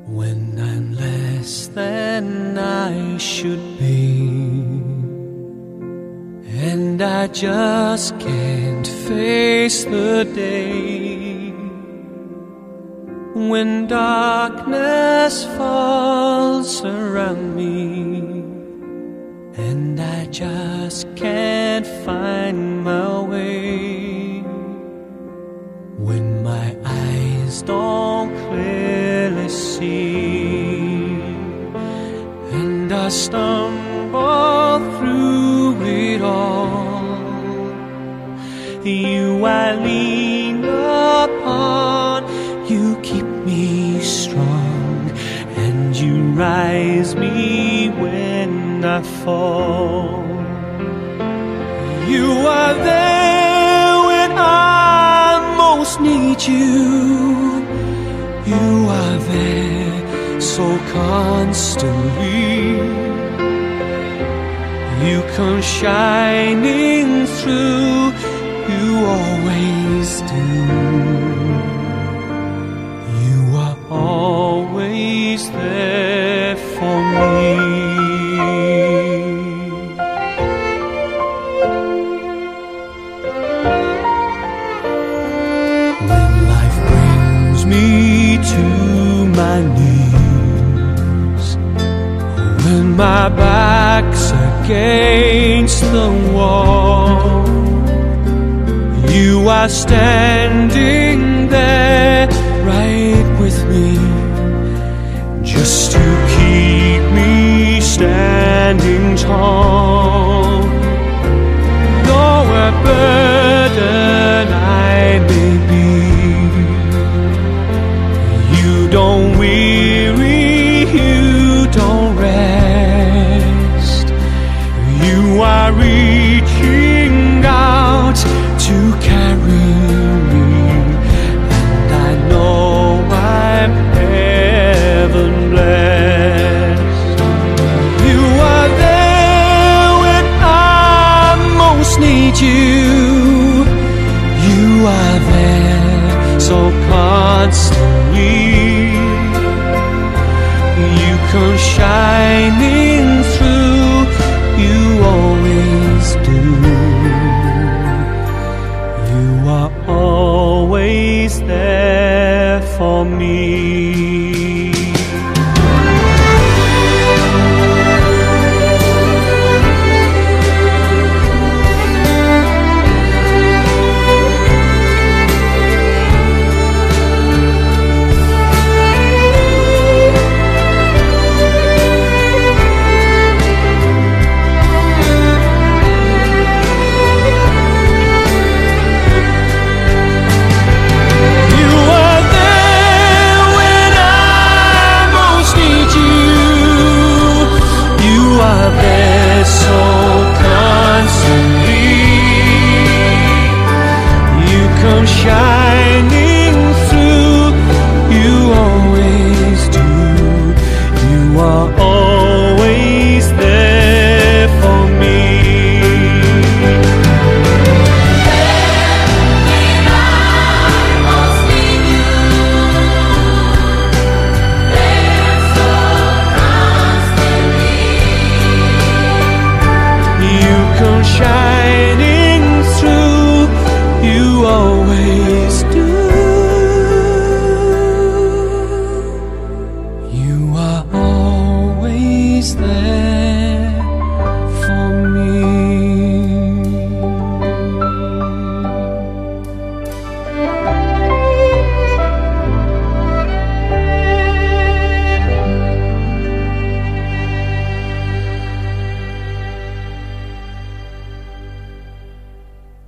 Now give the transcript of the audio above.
when I'm less than I should be, and I just can't face the day, when darkness falls around me, and I just can't find my way, when my eyes don't clearly see, and I stumble through it all. You I lean upon, you keep me strong, and you rise me when I fall. You are there when I most need you. You are there so constantly. You come shining through, you always do. You are always there for me. When life brings me to my knees, when my back's against the wall, you are standing there right with me, just to keep me standing tall. Though a burden I may be, you don't weary, you don't rest. You are reaching out to carry me, and I know I'm heaven blessed. You are there when I most need you. You are there so constantly. You come shining through, you always do. You are always there for me. Shining through, you always do. You are always there for me. When I most need you, there so constantly. You come shining through, you always do. You are always there.